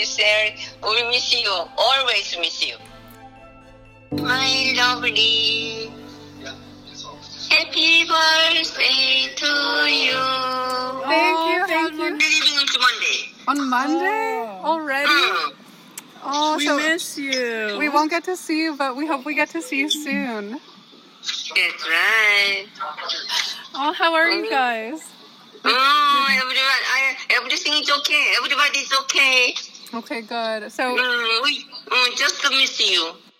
she said, we miss you. Always miss you. My lovely. Happy birthday to you. Thank you. Leaving on Monday. On Monday already? Oh, We miss you. we won't get to see you, but we hope we get to see you soon. That's right. Oh, how are you guys? Everything is okay. Everybody is okay. Okay, good. So We just miss you.